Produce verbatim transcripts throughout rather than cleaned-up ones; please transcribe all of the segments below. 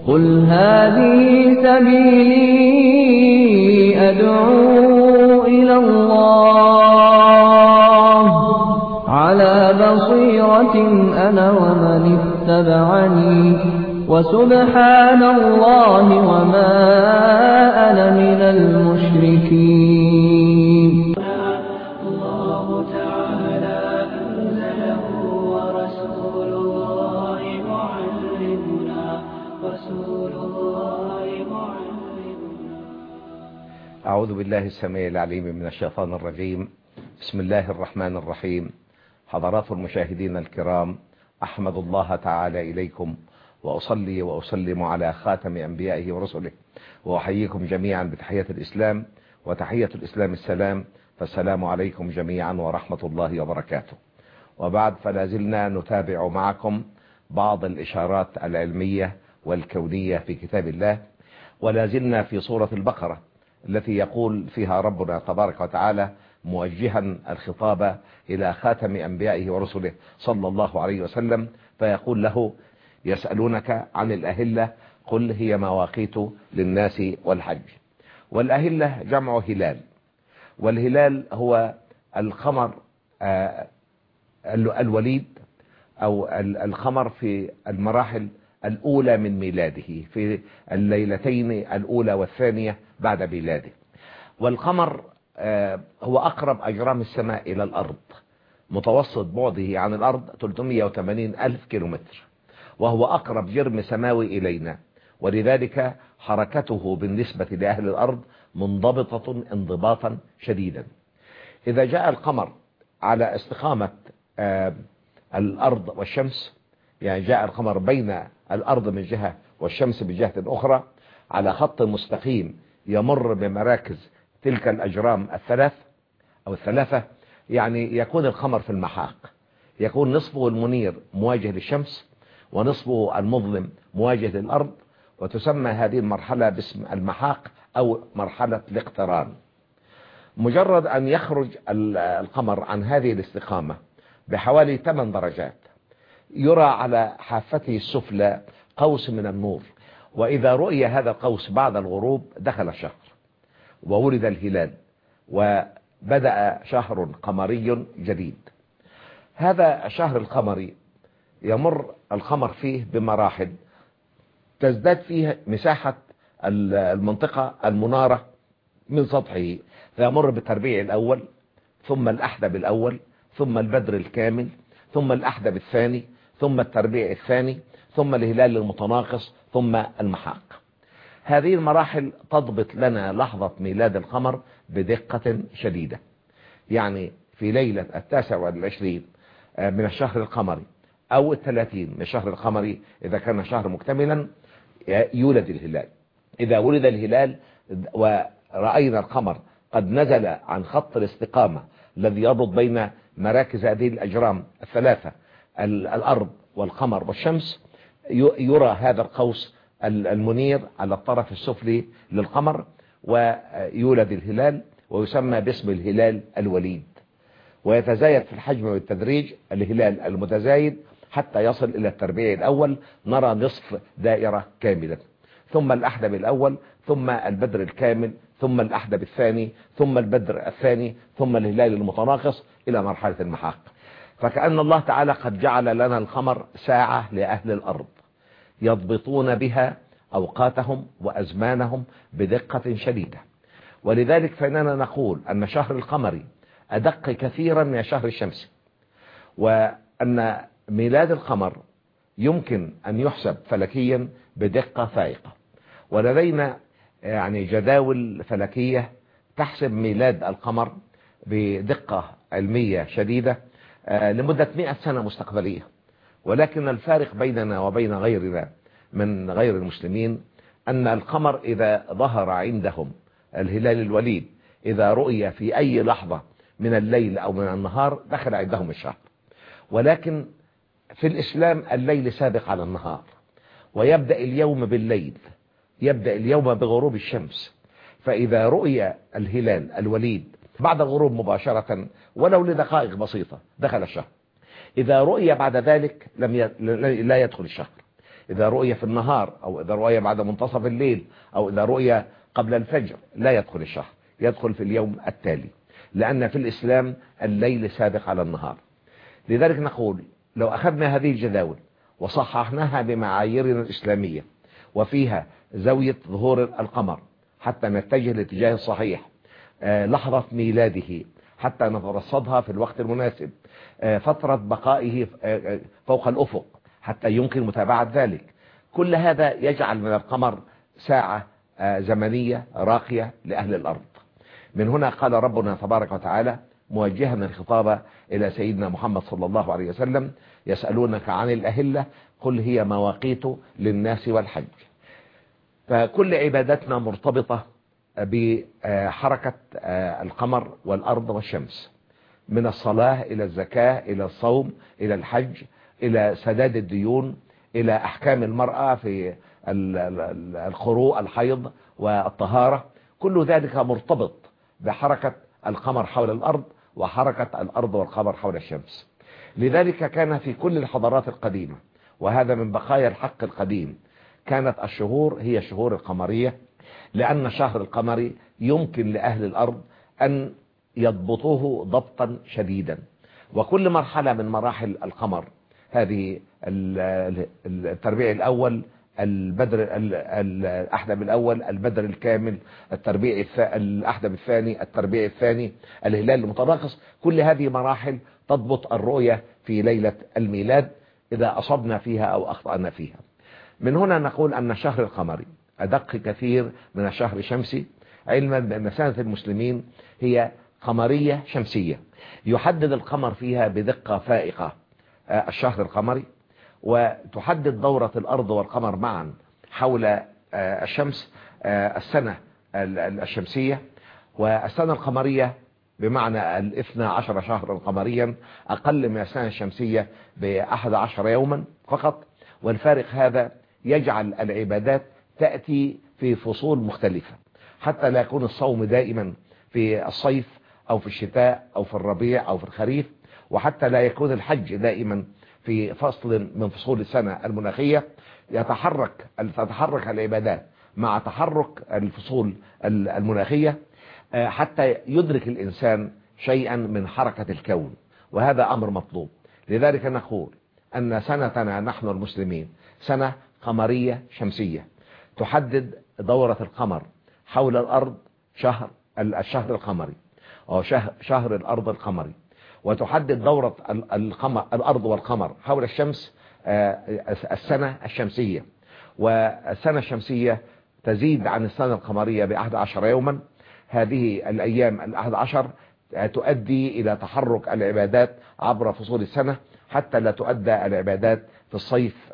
قل هذه سبيلي أدعو إلى الله على بصيرة أنا ومن اتبعني وسبحان الله وما أنا من المشركين. الله تعالى أنزله ورسول الله معلمنا رسول الله معلمنا. أعوذ بالله السميع العليم من الشيطان الرجيم. بسم الله الرحمن الرحيم. حضرات المشاهدين الكرام، أحمد الله تعالى إليكم وأصلي وأسلم على خاتم أنبيائه ورسله، وأحييكم جميعا بتحية الإسلام، وتحية الإسلام السلام، فالسلام عليكم جميعا ورحمة الله وبركاته. وبعد، فلا زلنا نتابع معكم بعض الإشارات العلمية والكونية في كتاب الله، ولا زلنا في سورة البقرة التي يقول فيها ربنا تبارك وتعالى موجها الخطاب إلى خاتم أنبيائه ورسله صلى الله عليه وسلم، فيقول له: يسألونك عن الأهلة قل هي مواقيت للناس والحج. والأهلة جمع هلال، والهلال هو القمر الوليد أو القمر في المراحل الأولى من ميلاده، في الليلتين الأولى والثانية بعد ميلاده. والقمر هو أقرب أجرام السماء إلى الأرض، متوسط بعده عن الأرض ثلاثمائة وثمانين ألف كيلومتر، وهو أقرب جرم سماوي إلينا، ولذلك حركته بالنسبة لأهل الأرض منضبطة انضباطا شديدا. إذا جاء القمر على استقامة الأرض والشمس، يعني جاء القمر بين الأرض من جهة والشمس بجهة أخرى على خط مستقيم يمر بمراكز تلك الأجرام الثلاث أو الثلاثة، يعني يكون القمر في المحاق، يكون نصفه المنير مواجه للشمس ونصفه المظلم مواجه للأرض، وتسمى هذه المرحلة باسم المحاق أو مرحلة الاقتران. مجرد أن يخرج القمر عن هذه الاستقامة بحوالي ثمان درجات يرى على حافته السفلى قوس من النور، وإذا رؤي هذا القوس بعد الغروب دخل الشهر وولد الهلال وبدأ شهر قمري جديد. هذا الشهر القمري يمر القمر فيه بمراحل، تزداد فيه مساحة المنطقة المنارة من سطحه، فيمر بالتربيع الأول، ثم الأحدب الأول، ثم البدر الكامل، ثم الأحدب الثاني، ثم التربيع الثاني، ثم الهلال المتناقص، ثم المحاق. هذه المراحل تضبط لنا لحظة ميلاد القمر بدقة شديدة. يعني في ليلة التاسع والعشرين من الشهر القمري أو الثلاثين من الشهر القمري إذا كان شهر مكتملا يولد الهلال. إذا ولد الهلال ورأينا القمر قد نزل عن خط الاستقامة الذي يربط بين مراكز هذه الأجرام الثلاثة، الأرض والقمر والشمس، يرى هذا القوس المنير على الطرف السفلي للقمر، ويولد الهلال ويسمى باسم الهلال الوليد، ويتزايد في الحجم والتدريج الهلال المتزايد حتى يصل إلى التربيع الأول، نرى نصف دائرة كاملة، ثم الأحدب الأول، ثم البدر الكامل، ثم الأحدب الثاني، ثم البدر الثاني، ثم الهلال المتناقص إلى مرحلة المحاق. فكأن الله تعالى قد جعل لنا القمر ساعة لأهل الأرض يضبطون بها أوقاتهم وأزمانهم بدقة شديدة. ولذلك فإننا نقول أن شهر القمر أدق كثيرا من شهر الشمس، وأن ميلاد القمر يمكن أن يحسب فلكيا بدقة فائقة. ولدينا يعني جداول فلكية تحسب ميلاد القمر بدقة علمية شديدة لمدة مئة سنة مستقبلية. ولكن الفارق بيننا وبين غيرنا من غير المسلمين أن القمر إذا ظهر عندهم الهلال الوليد، إذا رؤي في أي لحظة من الليل أو من النهار دخل عندهم الشهر. ولكن في الإسلام الليل سابق على النهار، ويبدأ اليوم بالليل، يبدأ اليوم بغروب الشمس. فإذا رؤي الهلال الوليد بعد الغروب مباشرة ولو لدقائق بسيطة دخل الشهر. إذا رؤي بعد ذلك لم ي... لا يدخل الشهر. إذا رؤية في النهار أو إذا رؤية بعد منتصف الليل أو إذا رؤية قبل الفجر لا يدخل الشهر، يدخل في اليوم التالي، لأن في الإسلام الليل سابق على النهار. لذلك نقول لو أخذنا هذه الجداول وصححناها بمعاييرنا الإسلامية وفيها زاوية ظهور القمر حتى نتجه الاتجاه الصحيح، آه لحظة ميلاده حتى نترصدها في الوقت المناسب، آه فترة بقائه آه فوق الأفق حتى يمكن متابعة ذلك، كل هذا يجعل من القمر ساعة آه زمنية راقية لأهل الأرض. من هنا قال ربنا تبارك وتعالى موجها الخطاب إلى سيدنا محمد صلى الله عليه وسلم: يسألونك عن الأهلة قل هي مواقيت للناس والحج. فكل عباداتنا مرتبطة بحركة القمر والأرض والشمس، من الصلاة إلى الزكاة إلى الصوم إلى الحج إلى سداد الديون إلى أحكام المرأة في الخروء الحيض والطهارة، كل ذلك مرتبط بحركة القمر حول الأرض وحركة الأرض والقمر حول الشمس. لذلك كان في كل الحضارات القديمة، وهذا من بقايا الحق القديم، كانت الشهور هي الشهور القمرية، لأن الشهر القمري يمكن لأهل الأرض أن يضبطوه ضبطا شديدا. وكل مرحلة من مراحل القمر، هذه التربيع الأول، البدر الأحدب الأول، البدر الكامل، التربيع الأحدب الثاني، التربيع الثاني، الهلال المتناقص، كل هذه مراحل تضبط الرؤية في ليلة الميلاد إذا أصبنا فيها أو أخطأنا فيها. من هنا نقول أن الشهر القمري أدق كثير من الشهر الشمسي، علما بأن سنة المسلمين هي قمرية شمسية، يحدد القمر فيها بدقة فائقة الشهر القمري، وتحدد دورة الأرض والقمر معا حول الشمس السنة الشمسية. والسنة القمرية بمعنى الاثنى عشر شهرا قمريا أقل من السنة الشمسية بأحد عشر يوما فقط، والفارق هذا يجعل العبادات تأتي في فصول مختلفة، حتى لا يكون الصوم دائما في الصيف أو في الشتاء أو في الربيع أو في الخريف، وحتى لا يكون الحج دائما في فصل من فصول السنة المناخية. يتحرك تتحرك العبادات مع تحرك الفصول المناخية حتى يدرك الإنسان شيئا من حركة الكون، وهذا أمر مطلوب. لذلك نقول أن سنتنا نحن المسلمين سنة قمرية شمسية تحدد دورة القمر حول الأرض، شهر الشهر القمري أو شهر, شهر الأرض القمري، وتحدد دورة القمر الأرض والقمر حول الشمس السنة الشمسية. والسنة الشمسية تزيد عن السنة القمرية بأحد عشر يوما. هذه الأيام الأحد عشر تؤدي إلى تحرك العبادات عبر فصول السنة، حتى لا تؤدى العبادات في الصيف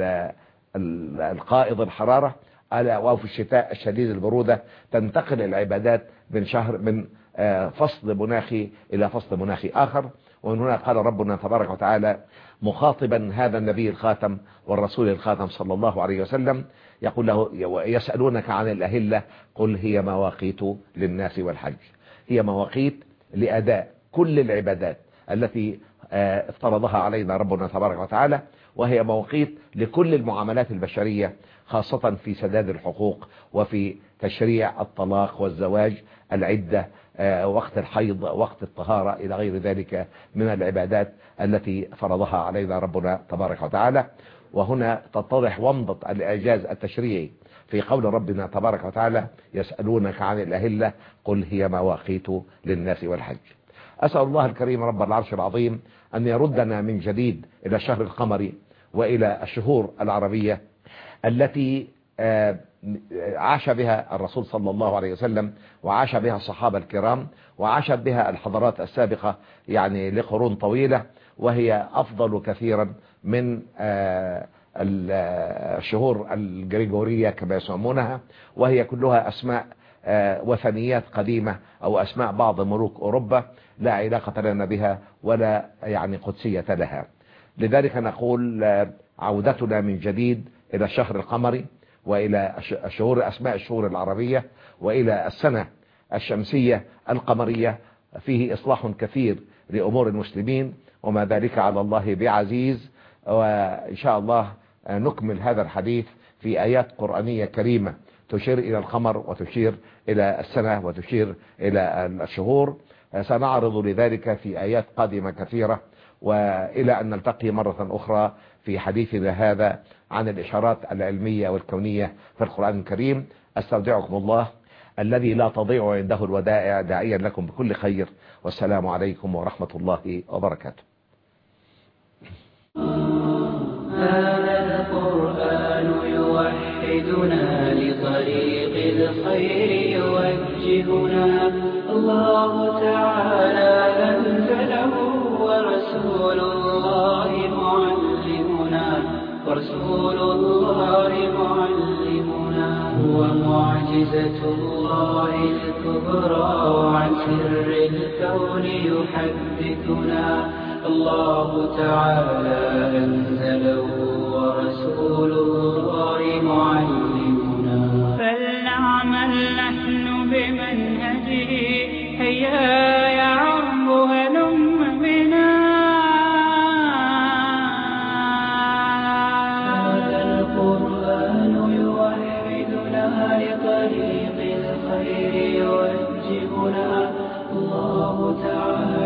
القائض الحرارة أو في الشتاء الشديد البرودة. تنتقل العبادات من شهر من فصل مناخي إلى فصل مناخي آخر. ومن هنا قال ربنا تبارك وتعالى مخاطبا هذا النبي الخاتم والرسول الخاتم صلى الله عليه وسلم، يقول له: يسألونك عن الأهلة قل هي مواقيت للناس والحج. هي مواقيت لأداء كل العبادات التي افترضها علينا ربنا تبارك وتعالى، وهي مواقيت لكل المعاملات البشرية، خاصة في سداد الحقوق وفي تشريع الطلاق والزواج، العدة، وقت الحيض، وقت الطهارة، إلى غير ذلك من العبادات التي فرضها علينا ربنا تبارك وتعالى. وهنا تتضح ومضة الإعجاز التشريعي في قول ربنا تبارك وتعالى: يسألونك عن الأهلة قل هي مواقيت للناس والحج. أسأل الله الكريم رب العرش العظيم أن يردنا من جديد إلى الشهر القمري وإلى الشهور العربية التي عاش بها الرسول صلى الله عليه وسلم، وعاش بها الصحابة الكرام، وعاشت بها الحضارات السابقة يعني لقرون طويلة، وهي أفضل كثيرا من الشهور الجريجورية كما يسمونها، وهي كلها أسماء وثنيات قديمة أو أسماء بعض ملوك أوروبا لا علاقة لنا بها ولا يعني قدسية لها. لذلك نقول عودتنا من جديد إلى الشهر القمري وإلى الشهور أسماء الشهور العربية وإلى السنة الشمسية القمرية فيه إصلاح كثير لأمور المسلمين، وما ذلك على الله بعزيز. وإن شاء الله نكمل هذا الحديث في آيات قرآنية كريمة تشير إلى القمر وتشير إلى السنة وتشير إلى الشهور. سنعرض لذلك في آيات قادمة كثيرة، وإلى أن نلتقي مرة أخرى في حديثنا هذا عن الإشارات العلمية والكونية في القرآن الكريم. أستودعكم الله الذي لا تضيع عنده الودائع، داعيا لكم بكل خير، والسلام عليكم ورحمة الله وبركاته. هذا القرآن يوحدنا لطريق الخير يوجهنا، الله تعالى أنزله ورسول الله معلمنا، ورسول الله معلمنا هو معجزة الله الكبرى، وعن سر الكون يحدثنا، الله تعالى أنزله ورسول الله معلمنا. فلنعمل نحن بمنهجه، هيا يا عرب هلم بنا. هذا القرآن يوحدنا لطريق الخير يوجهنا، الله تعالى